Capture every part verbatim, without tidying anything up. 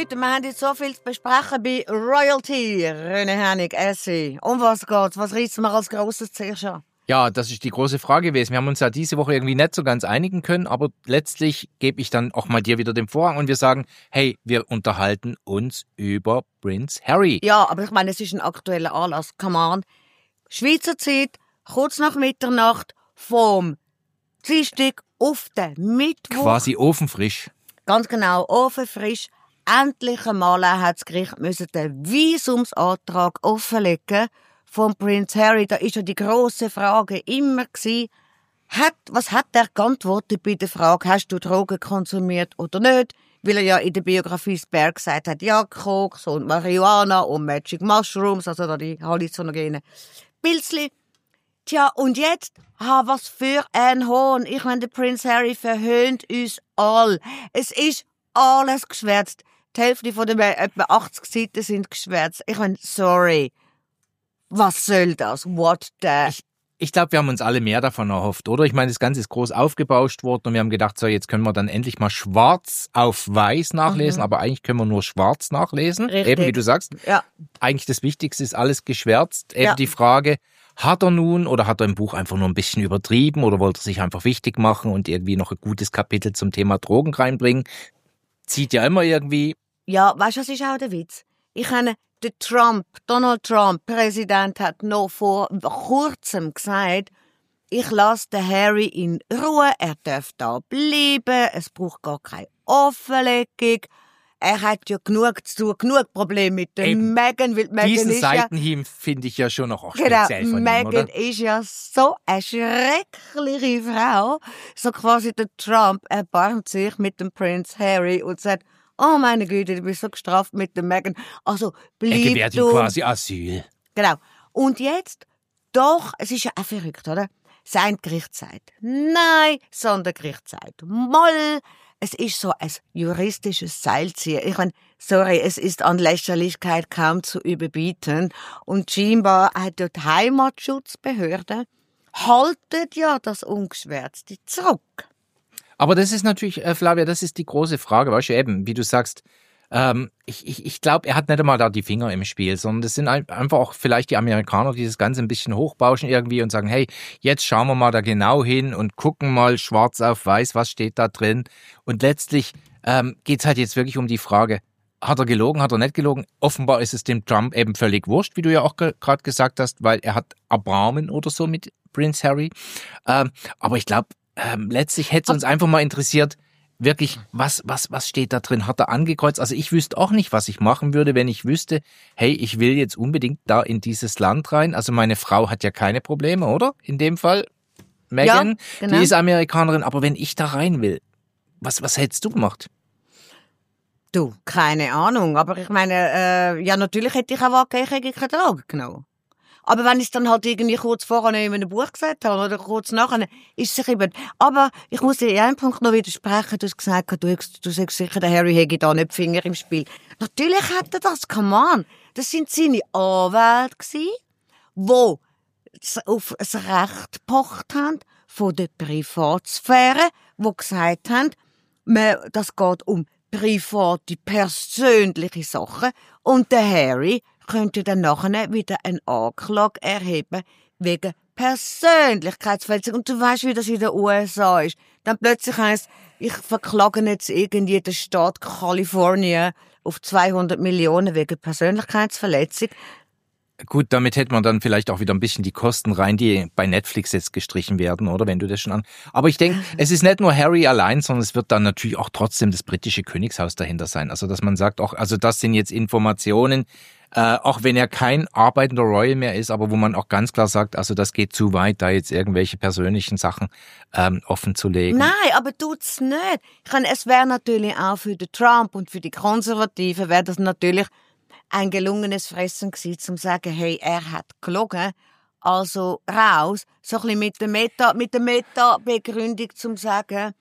Leute, wir haben jetzt so viel zu besprechen bei Royalty. René Hennig, Essay. Um was geht's? Was reissen wir als grosses zuerst an? Ja, das ist die große Frage gewesen. Wir haben uns ja diese Woche irgendwie nicht so ganz einigen können, aber letztlich gebe ich dann auch mal dir wieder den Vorrang und wir sagen, hey, wir unterhalten uns über Prince Harry. Ja, aber ich meine, es ist ein aktueller Anlass. Come on. Schweizer Zeit, kurz nach Mitternacht, vom Dienstag auf den Mittwoch. Quasi ofenfrisch. Ganz genau, ofenfrisch. Endlich einmal hat das Gericht müssen den Visumsantrag offenlegen von Prince Harry. Da ist ja die grosse Frage immer gewesen, hat, was hat er geantwortet bei der Frage, hast du Drogen konsumiert oder nicht? Weil er ja in der Biografie Sperr gesagt hat, ja, Koks und Marihuana und Magic Mushrooms, also da die halluzinogenen Pilzli. Tja, und jetzt, ha, was für ein Hohn. Ich meine, der Prince Harry verhöhnt uns all. Es ist alles geschwärzt. Die Hälfte von den etwa achtzig Seiten sind geschwärzt. Ich meine, sorry. Was soll das? What the... Ich, ich glaube, wir haben uns alle mehr davon erhofft, oder? Ich meine, das Ganze ist groß aufgebauscht worden und wir haben gedacht, so, jetzt können wir dann endlich mal schwarz auf weiß nachlesen, mhm. aber eigentlich können wir nur schwarz nachlesen. Richtig. Eben, wie du sagst. Ja. Eigentlich das Wichtigste ist alles geschwärzt. Eben ja. die Frage, hat er nun oder hat er im Buch einfach nur ein bisschen übertrieben oder wollte er sich einfach wichtig machen und irgendwie noch ein gutes Kapitel zum Thema Drogen reinbringen? Zieht ja immer irgendwie... Ja, weißt du, was ist auch der Witz? Ich meine, der Trump, Donald Trump, Präsident, hat noch vor kurzem gesagt, ich lasse den Harry in Ruhe, er darf da bleiben, es braucht gar keine Offenlegung. Er hat ja genug zu tun, genug Probleme mit der Meghan, weil Meghan Diesen ist Seitenhieb ja, finde ich ja schon noch auch genau, speziell von Meghan ihm, oder? ist ja so eine schreckliche Frau. So quasi der Trump erbarmt sich mit dem Prince Harry und sagt, oh meine Güte, du bist so gestraft mit der Meghan. Also bleib er gewährt du. ihm quasi Asyl. Genau. Und jetzt, doch, es ist ja auch verrückt, oder? Sein Gericht sagt nein, Sondergericht sagt moll. Es ist so ein juristisches Seilziehen. Ich meine, sorry, es ist an Lächerlichkeit kaum zu überbieten. Und scheinbar hat ja die Heimatschutzbehörde haltet ja das Ungeschwärzte zurück. Aber das ist natürlich, äh, Flavia, das ist die große Frage, weißt du, eben, wie du sagst, ähm, ich, ich, ich glaube, er hat nicht einmal da die Finger im Spiel, sondern das sind ein, einfach auch vielleicht die Amerikaner, die das Ganze ein bisschen hochbauschen irgendwie und sagen, hey, jetzt schauen wir mal da genau hin und gucken mal schwarz auf weiß, was steht da drin. Und letztlich ähm, geht's halt jetzt wirklich um die Frage, hat er gelogen, hat er nicht gelogen? Offenbar ist es dem Trump eben völlig wurscht, wie du ja auch ge- gerade gesagt hast, weil er hat Erbarmen oder so mit Prince Harry. Ähm, aber ich glaube, ähm, letztlich hätte es uns einfach mal interessiert, wirklich, was, was, was steht da drin? Hat er angekreuzt? Also ich wüsste auch nicht, was ich machen würde, wenn ich wüsste, hey, ich will jetzt unbedingt da in dieses Land rein. Also meine Frau hat ja keine Probleme, oder? In dem Fall. Meghan, ja, genau. Die ist Amerikanerin. Aber wenn ich da rein will, was, was hättest du gemacht? Du, keine Ahnung. Aber ich meine, äh, ja, natürlich hätte ich auch wahrgegeben, ich hätte keine Drogen genommen. Aber wenn ich es dann halt irgendwie kurz vorher in einem Buch gesagt habe oder kurz nachher, ist es eben. Aber ich muss dir in einem Punkt noch widersprechen. Du hast gesagt, du, du sagst sicher, der Harry hätte da nicht die Finger im Spiel. Natürlich hat er das, come on. Das sind seine Anwälte gewesen, die auf das Recht gepocht haben von der Privatsphäre, die gesagt haben, das geht um private, persönliche Sachen. Und der Harry könnte dann nachher wieder eine Anklage erheben wegen Persönlichkeitsverletzung. Und du weißt, wie das in den U S A ist. Dann plötzlich heisst, ich verklage jetzt irgendwie den Staat Kalifornien auf zweihundert Millionen wegen Persönlichkeitsverletzung. Gut, damit hätte man dann vielleicht auch wieder ein bisschen die Kosten rein, die bei Netflix jetzt gestrichen werden, oder? Wenn du das schon an... Aber ich denke, es ist nicht nur Harry allein, sondern es wird dann natürlich auch trotzdem das britische Königshaus dahinter sein. Also, dass man sagt, auch, also das sind jetzt Informationen, äh, auch wenn er kein arbeitender Royal mehr ist, aber wo man auch ganz klar sagt, also das geht zu weit, da jetzt irgendwelche persönlichen Sachen ähm, offen zu legen. Nein, aber tut's nicht. Ich meine, es wäre natürlich auch für den Trump und für die Konservativen wäre das natürlich ein gelungenes Fressen gewesen, zum zu sagen, hey, er hat gelogen, also raus, so ein bisschen mit der Meta, mit der Meta-Begründung zum sagen,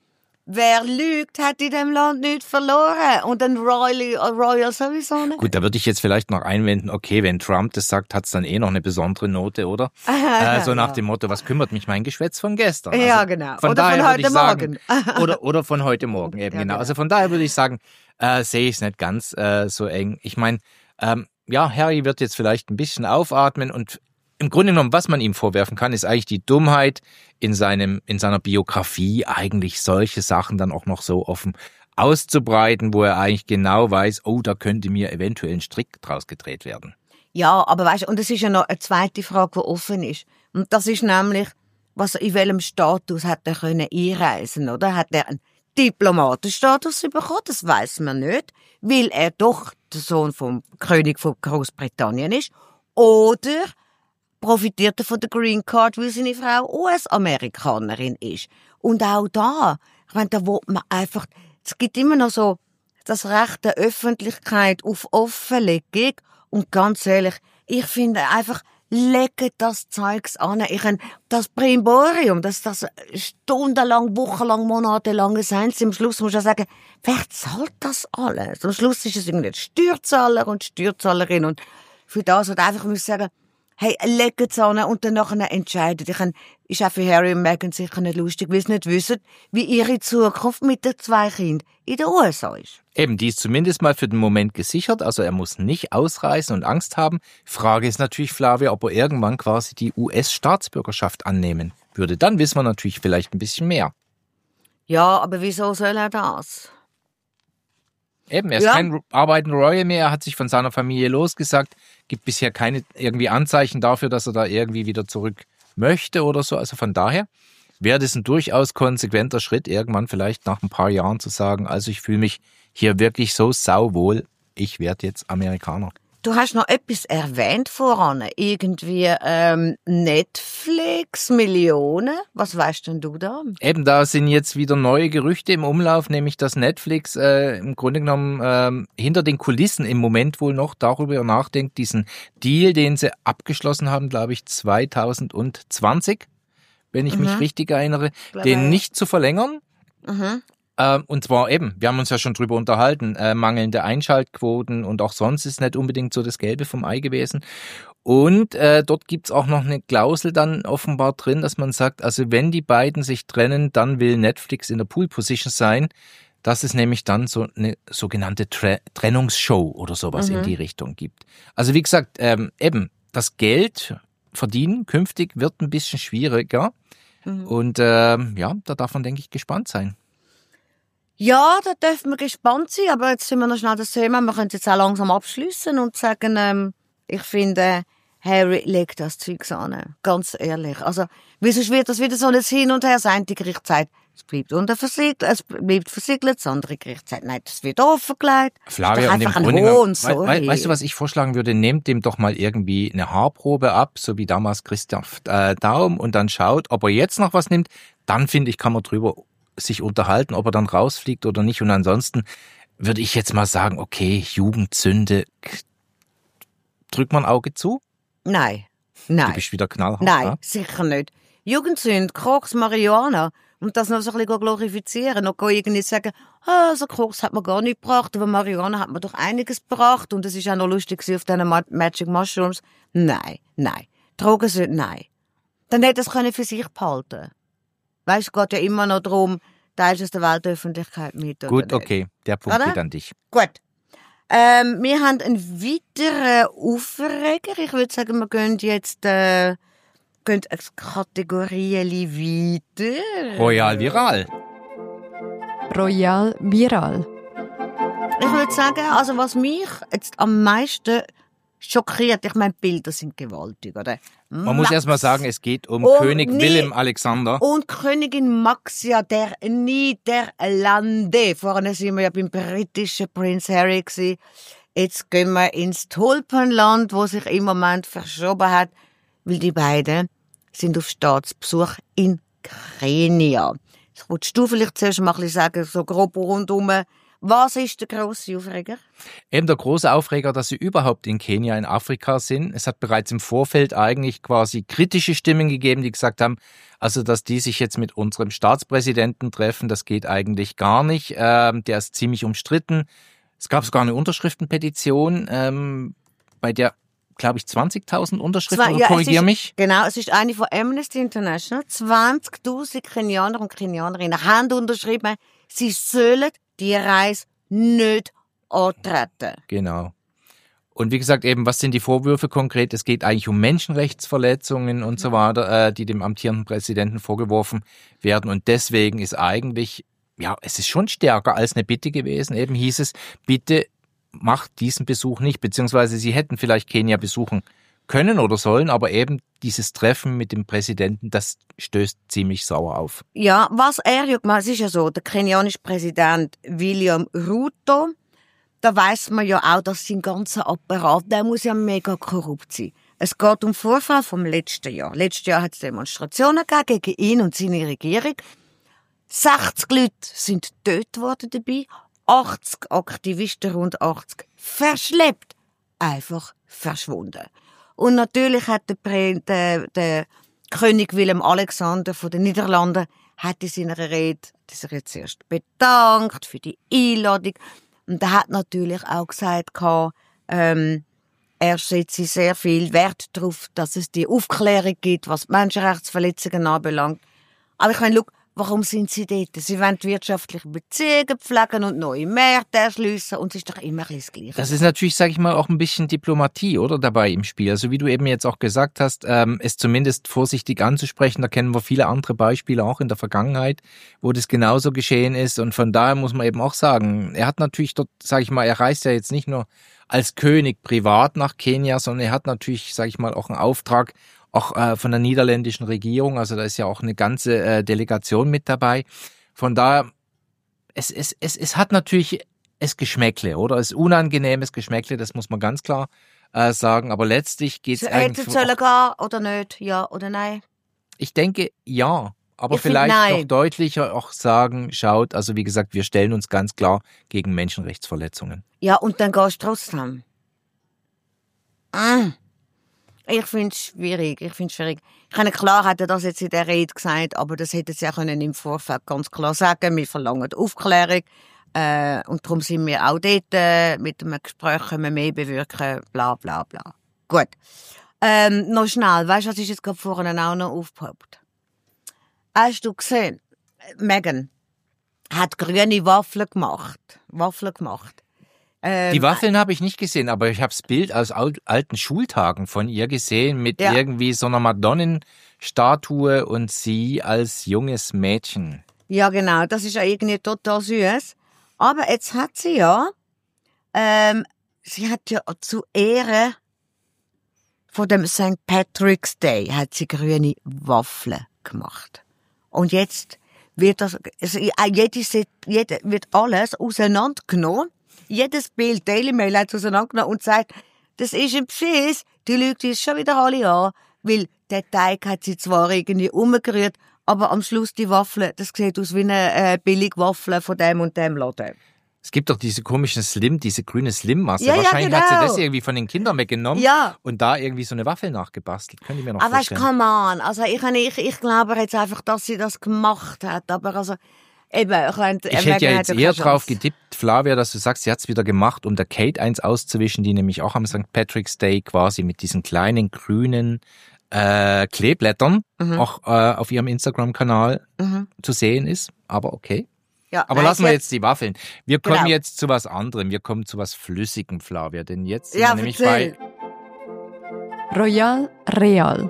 wer lügt, hat in dem Land nichts verloren. Und ein Royal, Royal sowieso nicht. Gut, da würde ich jetzt vielleicht noch einwenden, okay, wenn Trump das sagt, hat's dann eh noch eine besondere Note, oder? äh, so nach ja. dem Motto, was kümmert mich mein Geschwätz von gestern? Ja, also genau. Von oder daher von heute ich sagen, Morgen. oder, oder von heute Morgen eben, Ja, genau. genau. Also von daher würde ich sagen, äh, sehe ich es nicht ganz äh, so eng. Ich meine, ähm, ja, Harry wird jetzt vielleicht ein bisschen aufatmen und im Grunde genommen, was man ihm vorwerfen kann, ist eigentlich die Dummheit in seinem, in seiner Biografie eigentlich solche Sachen dann auch noch so offen auszubreiten, wo er eigentlich genau weiß, oh, da könnte mir eventuell ein Strick draus gedreht werden. Ja, aber weißt du, und es ist ja noch eine zweite Frage, die offen ist. Und das ist nämlich, was, in welchem Status hat er können einreisen, oder? Hat er einen Diplomatenstatus bekommen? Das weiß man nicht, weil er doch der Sohn vom König von Großbritannien ist. Oder profitiert er von der Green Card, weil seine Frau U S-Amerikanerin ist. Und auch da, ich meine, da will man einfach, es gibt immer noch so das Recht der Öffentlichkeit auf Offenlegung. Und ganz ehrlich, ich finde einfach, legt das Zeugs an. Ich meine, das Brimborium, das, das stundenlang, wochenlang, monatelang sein, am Schluss musst du ja sagen, wer zahlt das alles? Am Schluss ist es irgendwie Steuerzahler und Steuerzahlerin. Und für das hat einfach muss ich sagen, hey, legt es an und dann nachher entscheidet. Ich meine, ist auch für Harry und Meghan sicher nicht lustig, weil sie nicht wissen, wie ihre Zukunft mit den zwei Kindern in den U S A ist. Eben, die ist zumindest mal für den Moment gesichert, also er muss nicht ausreisen und Angst haben. Frage ist natürlich, Flavia, ob er irgendwann quasi die U S-Staatsbürgerschaft annehmen würde. Dann wissen wir natürlich vielleicht ein bisschen mehr. Ja, aber wieso soll er das? Eben, er ist Ja. kein arbeitender Royal mehr, er hat sich von seiner Familie losgesagt, gibt bisher keine irgendwie Anzeichen dafür, dass er da irgendwie wieder zurück möchte oder so. Also von daher wäre das ein durchaus konsequenter Schritt, irgendwann vielleicht nach ein paar Jahren zu sagen, also ich fühle mich hier wirklich so sauwohl, ich werde jetzt Amerikaner. Du hast noch etwas erwähnt voran. Irgendwie ähm, Netflix, Millionen. Was weißt denn du da? Eben, da sind jetzt wieder neue Gerüchte im Umlauf, nämlich dass Netflix äh, im Grunde genommen ähm, hinter den Kulissen im Moment wohl noch darüber nachdenkt, diesen Deal, den sie abgeschlossen haben, glaube ich, zwanzig zwanzig, wenn ich Mhm. mich richtig erinnere, Glaube den ich. nicht zu verlängern. Mhm. Ähm, und zwar eben, wir haben uns ja schon drüber unterhalten, äh, mangelnde Einschaltquoten und auch sonst ist nicht unbedingt so das Gelbe vom Ei gewesen. Und äh, dort gibt's auch noch eine Klausel dann offenbar drin, dass man sagt, also wenn die beiden sich trennen, dann will Netflix in der Pool-Position sein, dass es nämlich dann so eine sogenannte Tre- Trennungsshow oder sowas Mhm. in die Richtung gibt. Also wie gesagt, ähm, eben, das Geld verdienen künftig wird ein bisschen schwieriger. Mhm. Und ähm, ja, da darf man, denke ich, gespannt sein. Ja, da dürfen wir gespannt sein, aber jetzt sind wir noch schnell das Thema. Wir können es jetzt auch langsam abschliessen und sagen, ähm, ich finde, Harry legt das Zeug an. Ganz ehrlich. Also, wie sonst wird das wieder so ein Hin und Her sein. Die Gericht sagt, es bleibt unter versiegelt, es bleibt versiegelt. Das andere Gericht sagt, nein, das wird offengelegt. Flavia, ist doch und im einfach ein Grunde Hohn, genommen, sorry. wei- wei- weißt du, was ich vorschlagen würde? Nehmt dem doch mal irgendwie eine Haarprobe ab, so wie damals Christoph äh, Daum, und dann schaut, ob er jetzt noch was nimmt. Dann, finde ich, kann man drüber sich unterhalten, ob er dann rausfliegt oder nicht. Und ansonsten würde ich jetzt mal sagen, okay, Jugendsünde, drück mal ein Auge zu. Nein, Du nein, bist wieder knallhart. nein, ja? sicher nicht. Jugendsünde, Koks, Marihuana. Und das noch so ein bisschen glorifizieren. Noch irgendwie sagen, ah, so Koks hat man gar nicht gebracht, aber Marihuana hat man doch einiges gebracht. Und es ist auch noch lustig gewesen auf diesen Ma- Magic Mushrooms. Nein, nein. Drogensünde, nein. Dann hätte es können für sich behalten. Weißt du, es geht ja immer noch darum, teilst du es der Weltöffentlichkeit mit oder Gut, nicht. okay, der Punkt Oder? geht an dich. Gut. Ähm, wir haben einen weiteren Aufreger. Ich würde sagen, wir gehen jetzt äh, gehen eine Kategorie weiter. Royal Viral. Royal Viral. Ich würde sagen, also was mich jetzt am meisten schockiert, ich meine, die Bilder sind gewaltig, oder? Man muss erst mal sagen, es geht um Oh, König nee. Willem Alexander. Und Königin Maxia der Niederlande. Vorhin sind wir ja beim britischen Prince Harry gewesen. Jetzt gehen wir ins Tulpenland, wo sich im Moment verschoben hat, weil die beiden sind auf Staatsbesuch in Kenia. Willst du vielleicht zuerst mal ein bisschen sagen, so grob rundum, Was ist der grosse Aufreger? Eben der große Aufreger, dass sie überhaupt in Kenia, in Afrika sind. Es hat bereits im Vorfeld eigentlich quasi kritische Stimmen gegeben, die gesagt haben, also dass die sich jetzt mit unserem Staatspräsidenten treffen, das geht eigentlich gar nicht. Ähm, der ist ziemlich umstritten. Es gab sogar eine Unterschriftenpetition, ähm, bei der, glaube ich, zwanzigtausend Unterschriften, Zwei, oder ja, korrigiere ist, mich. Genau, es ist eine von Amnesty International. zwanzigtausend Kenianer und Kenianerinnen haben unterschrieben, sie sollen die Reise nicht antreten. Genau. Und wie gesagt, eben, was sind die Vorwürfe konkret? Es geht eigentlich um Menschenrechtsverletzungen und so weiter, äh, die dem amtierenden Präsidenten vorgeworfen werden. Und deswegen ist eigentlich, ja, es ist schon stärker als eine Bitte gewesen. Eben hieß es, bitte macht diesen Besuch nicht, beziehungsweise sie hätten vielleicht Kenia besuchen können oder sollen, aber eben dieses Treffen mit dem Präsidenten, das stößt ziemlich sauer auf. Ja, was er ja gemacht hat, es ist ja so, der kenianische Präsident William Ruto, da weiss man ja auch, dass sein ganzer Apparat, der muss ja mega korrupt sein. Es geht um Vorfall vom letzten Jahr. Letztes Jahr hat es Demonstrationen gegeben gegen ihn und seine Regierung. sechzig Leute sind getötet worden dabei, achtzig Aktivisten, rund achtzig, verschleppt, einfach verschwunden. Und natürlich hat der, Prä- der, der König Willem Alexander von den Niederlanden hat in seiner Rede sich jetzt erst bedankt für die Einladung. Und er hat natürlich auch gesagt, ähm, er setze sehr viel Wert darauf, dass es die Aufklärung gibt, was die Menschenrechtsverletzungen anbelangt. Aber ich meine, schau, warum sind sie dort? Sie wollen wirtschaftliche Beziehungen pflegen und neue Märkte erschliessen und es ist doch immer ein bisschen das Gleiche. Das ist natürlich, sage ich mal, auch ein bisschen Diplomatie, oder, dabei im Spiel. Also wie du eben jetzt auch gesagt hast, ähm, es zumindest vorsichtig anzusprechen, da kennen wir viele andere Beispiele auch in der Vergangenheit, wo das genauso geschehen ist. Und von daher muss man eben auch sagen, er hat natürlich dort, sage ich mal, er reist ja jetzt nicht nur als König privat nach Kenia, sondern er hat natürlich, sage ich mal, auch einen Auftrag, auch äh, von der niederländischen Regierung, also da ist ja auch eine ganze äh, Delegation mit dabei. Von daher, es, es, es, es hat natürlich es Geschmäckle, oder? Es ist unangenehmes Geschmäckle, das muss man ganz klar äh, sagen, aber letztlich geht es eigentlich... Hätte sollen gehen oder nicht? Ja oder nein? Ich denke, ja, aber Ich find vielleicht nein. noch deutlicher auch sagen, schaut, also wie gesagt, wir stellen uns ganz klar gegen Menschenrechtsverletzungen. Ja, und dann gehst du trotzdem. Mm. Ich finde es schwierig, ich finde es schwierig. Ich meine, klar hat er das jetzt in der Rede gesagt, aber das hätte sie ja können im Vorfeld ganz klar sagen. Wir verlangen Aufklärung, äh, und darum sind wir auch dort, äh, mit einem Gespräch können wir mehr bewirken, bla, bla, bla. Gut. Ähm, noch schnell, weißt du, was ist jetzt gerade vorhin auch noch aufgepoppt? Hast du gesehen? Megan hat grüne Waffeln gemacht. Waffeln gemacht. Ähm, Die Waffeln habe ich nicht gesehen, aber ich habe das Bild aus alten Schultagen von ihr gesehen mit Ja. irgendwie so einer Madonnenstatue und sie als junges Mädchen. Ja, genau. Das ist ja irgendwie total süß. Aber jetzt hat sie ja, ähm, sie hat ja zu Ehren von dem Sankt Patrick's Day hat sie grüne Waffeln gemacht. Und jetzt wird das, also jede, jede, wird alles auseinandergenommen. Jedes Bild, Daily Mail hat es auseinandergenommen und sagt, das ist ein Beschiss, die lügt uns schon wieder alle an, weil der Teig hat sie zwar irgendwie umgerührt, aber am Schluss die Waffeln, das sieht aus wie eine äh, Billigwaffel von dem und dem Laden. Es gibt doch diese komischen Slim, diese grüne Slim-Masse. Ja, ja, Wahrscheinlich hat sie genau. das irgendwie von den Kindern weggenommen Ja. und da irgendwie so eine Waffel nachgebastelt. Könnte ich mir noch Aber weißt, vorstellen. come on, also ich, ich, ich glaube jetzt einfach, dass sie das gemacht hat, aber also, eben, ich, mein, Ich hätte ja jetzt eher drauf getippt, Flavia, dass du sagst, sie hat es wieder gemacht, um der Kate eins auszuwischen, die nämlich auch am Sankt Patrick's Day quasi mit diesen kleinen grünen äh, Kleeblättern Mhm. auch äh, auf ihrem Instagram-Kanal Mhm. zu sehen ist. Aber okay. Ja, Aber nein, lassen wir sie- jetzt die Waffeln. Wir kommen Genau. jetzt zu was anderem. Wir kommen zu was Flüssigem, Flavia. Denn jetzt sind Ja, wir nämlich erzähl. bei... Royal Real.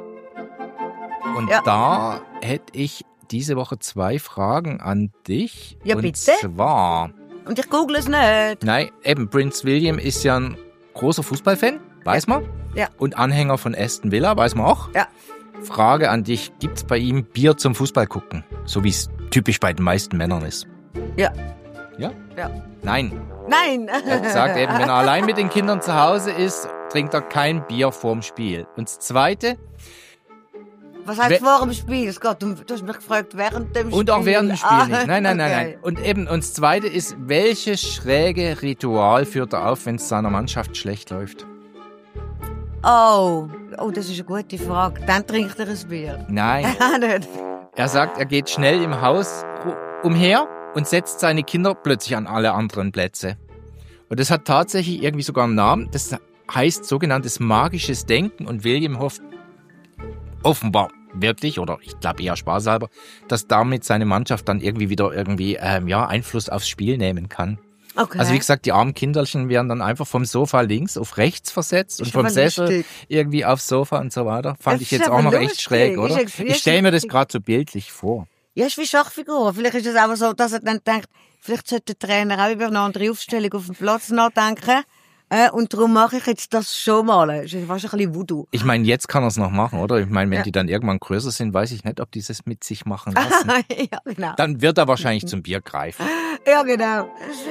Und Ja. da hätte ich diese Woche zwei Fragen an dich. Ja, und bitte. zwar... Und ich google es nicht. Nein, eben, Prince William ist ja ein großer Fußballfan, weiß man. Ja. Und Anhänger von Aston Villa, weiß man auch. Ja. Frage an dich, gibt's bei ihm Bier zum Fußball gucken? So wie es typisch bei den meisten Männern ist. Ja. Ja? Ja. Nein. Nein. Er sagt eben, wenn er allein mit den Kindern zu Hause ist, trinkt er kein Bier vorm Spiel. Und das Zweite, Was heißt vor dem Spiel? Es geht um, du hast mich gefragt, während dem Spiel. Und auch während dem Spiel ah, nicht. Nein, nein, nein, okay. nein. Und eben, und das Zweite ist, welches schräge Ritual führt er auf, wenn es seiner Mannschaft schlecht läuft? Oh, oh, das ist eine gute Frage. Dann trinkt er ein Bier. Nein. Nicht. Er sagt, er geht schnell im Haus umher und setzt seine Kinder plötzlich an alle anderen Plätze. Und das hat tatsächlich irgendwie sogar einen Namen. Das heißt sogenanntes magisches Denken. Und William hofft offenbar wirklich, oder ich glaube eher spaßhalber, dass damit seine Mannschaft dann irgendwie wieder irgendwie ähm, ja, Einfluss aufs Spiel nehmen kann. Okay. Also wie gesagt, die armen Kinderchen werden dann einfach vom Sofa links auf rechts versetzt und vom Sessel lustig. irgendwie aufs Sofa und so weiter. Fand Das ich ist jetzt aber auch noch lustig. echt schräg, oder? Ist echt- Ich stelle mir das gerade so bildlich vor. Ja, ist wie Schachfigur. Vielleicht ist es auch so, dass er dann denkt, vielleicht sollte der Trainer auch über eine andere Aufstellung auf dem Platz nachdenken. Äh, und darum mache ich jetzt das schon mal. Das ist fast ein bisschen Voodoo. Ich meine, jetzt kann er es noch machen, oder? Ich meine, wenn Ja. die dann irgendwann größer sind, weiß ich nicht, ob die das mit sich machen lassen. ja, genau. Dann wird er wahrscheinlich zum Bier greifen. Ja, genau.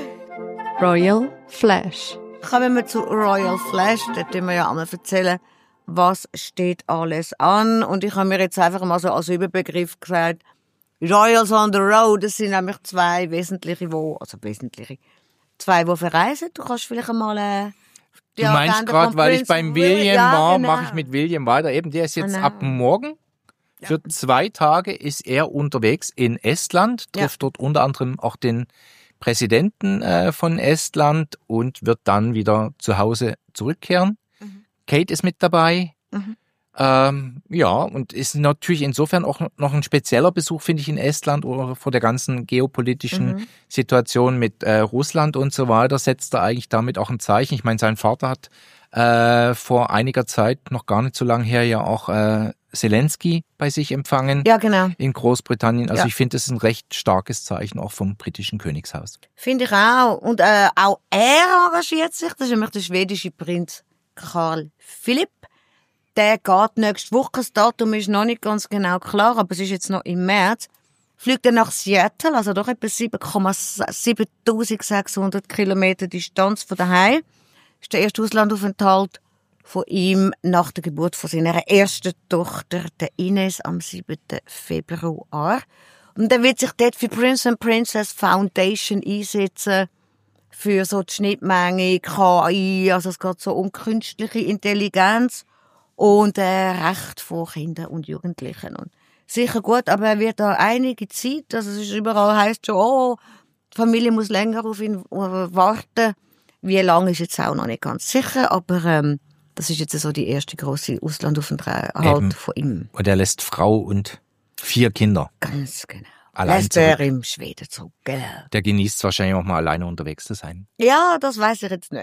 Royal Flash. Kommen wir zu Royal Flash. Dort tun wir ja einmal erzählen, was steht alles an. Und ich habe mir jetzt einfach mal so als Überbegriff gesagt, Royals on the Road, das sind nämlich zwei wesentliche, wo, also wesentliche, zwei, die verreisen. Du kannst vielleicht einmal äh, die Du meinst Agenda gerade, von weil ich Prince beim William- William ja, war, genau. mache ich mit William weiter. Eben, der ist jetzt Genau. ab morgen. Für zwei Tage ist er unterwegs in Estland, trifft dort unter anderem auch den Präsidenten äh, von Estland und wird dann wieder zu Hause zurückkehren. Mhm. Kate ist mit dabei. Mhm. Ähm, ja, und ist natürlich insofern auch noch ein spezieller Besuch, finde ich, in Estland oder vor der ganzen geopolitischen Mhm. Situation mit äh, Russland und so weiter, setzt er eigentlich damit auch ein Zeichen. Ich meine, sein Vater hat äh, vor einiger Zeit, noch gar nicht so lange her, ja auch äh, Zelensky bei sich empfangen Ja, genau. in Großbritannien. Also Ja. ich finde, das ist ein recht starkes Zeichen auch vom britischen Königshaus. Finde ich auch. Und äh, auch er engagiert sich. Das ist nämlich der schwedische Prinz Karl Philipp. Der geht nächste Woche. Das Datum ist noch nicht ganz genau klar, aber es ist jetzt noch im März. Fliegt er nach Seattle, also doch etwa sieben Komma siebentausendsechshundert Kilometer Distanz von daheim. Das ist der erste Auslandaufenthalt von ihm nach der Geburt von seiner ersten Tochter, der Ines, am siebten Februar. Und er wird sich dort für Prince and Princess Foundation einsetzen, für so die Schnittmenge, K I, also es geht so um künstliche Intelligenz und äh, Recht von Kindern und Jugendlichen. Und sicher gut, aber er wird da einige Zeit, also es ist überall, heisst schon, oh, die Familie muss länger auf ihn warten. Wie lange ist jetzt auch noch nicht ganz sicher, aber ähm, das ist jetzt so die erste grosse Auslandaufenthalt Eben. von ihm. Und er lässt Frau und vier Kinder. Ganz genau. Allein Lässt er zurück. im Schweden zurück, genau. Der genießt es wahrscheinlich auch mal alleine unterwegs zu sein. Ja, das weiss ich jetzt nicht.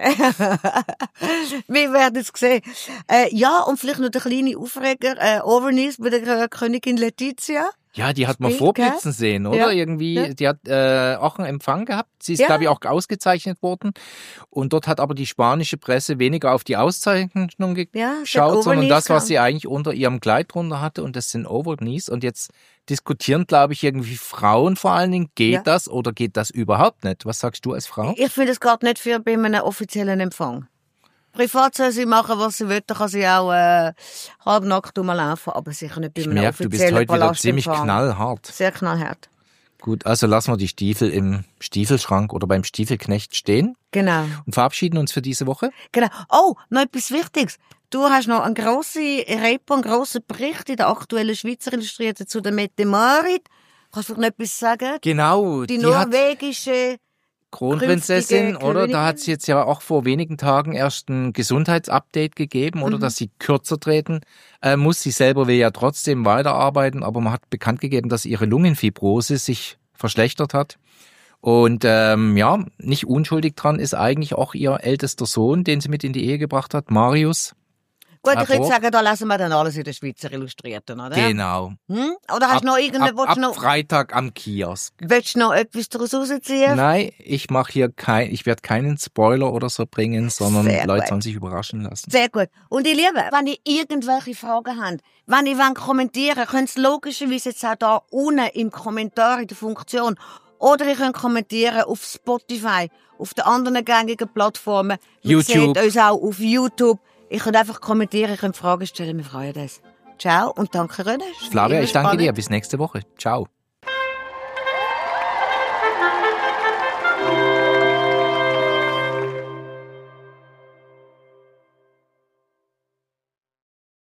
Wir werden es sehen. Äh, ja, und vielleicht noch der kleine Aufreger, äh, Overnies bei der äh, Königin Letizia. Ja, die hat man Spielt, vorblitzen sehen, oder? Ja. Irgendwie, Ja. die hat äh, auch einen Empfang gehabt. Sie ist, Ja. glaube ich, auch ausgezeichnet worden. Und dort hat aber die spanische Presse weniger auf die Auszeichnung Ja, geschaut, sie hat sondern Overknees das, was gehabt. sie eigentlich unter ihrem Kleid drunter hatte. Und das sind Overknees. Und jetzt diskutieren, glaube ich, irgendwie Frauen vor allen Dingen, geht Ja. das oder geht das überhaupt nicht? Was sagst du als Frau? Ich finde, es geht nicht für bei einem offiziellen Empfang. Privat soll sie machen, was sie will, dann kann sie auch äh, halbnackt rumlaufen, aber sicher nicht bei Ich einem merke, du bist offiziellen heute wieder ziemlich Palastempfang. knallhart. Sehr knallhart. Gut, also lassen wir die Stiefel im Stiefelschrank oder beim Stiefelknecht stehen Genau. und verabschieden uns für diese Woche. Genau. Oh, noch etwas Wichtiges. Du hast noch einen grossen Report, einen grossen Bericht in der aktuellen Schweizer Illustrierten zu der Mette Marit. Kannst du noch etwas sagen? Genau, Die, die hat norwegische... Kronprinzessin, künftige oder? Da Königin. hat sie jetzt ja auch vor wenigen Tagen erst ein Gesundheitsupdate gegeben, oder? Mhm. Dass sie kürzer treten äh, muss. Sie selber will ja trotzdem weiterarbeiten, aber man hat bekannt gegeben, dass ihre Lungenfibrose sich verschlechtert hat. Und ähm, ja, nicht unschuldig dran ist eigentlich auch ihr ältester Sohn, den sie mit in die Ehe gebracht hat, Marius. Gut, ich würde Hervor. sagen, da lesen wir dann alles in der Schweizer Illustrierten, oder? Genau. Hm? Oder hast du noch irgendeine... ab, willst ab du noch, Freitag am Kiosk. willst du noch etwas daraus rausziehen? Nein, ich mache hier kein, ich werde keinen Spoiler oder so bringen, sondern Sehr Leute gut. sollen sich überraschen lassen. Sehr gut. Und ihr Lieben, wenn ihr irgendwelche Fragen habt, wenn ihr wollt kommentieren, könnt ihr logischerweise jetzt auch da unten im Kommentar in der Funktion oder ihr könnt kommentieren auf Spotify, auf den anderen gängigen Plattformen. Ihr YouTube. seht uns auch auf YouTube. Ihr könnt einfach kommentieren, ihr könnt Fragen stellen, wir freuen uns. Ciao und danke René. Flavia, Immer ich danke spannend. dir. Bis nächste Woche. Ciao.